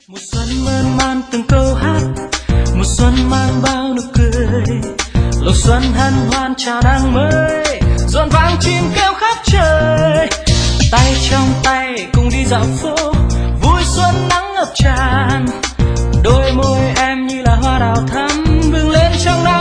Mùa xuân mơn man từng câu hát, mùa xuân mang bao nụ cười, lộc xuân hân hoan chào năm mới, rộn vang chim kêu khắp trời. Tay trong tay cùng đi dạo phố, vui xuân nắng ngập tràn, đôi môi em như là hoa đào thắm bừng lên trong nắng.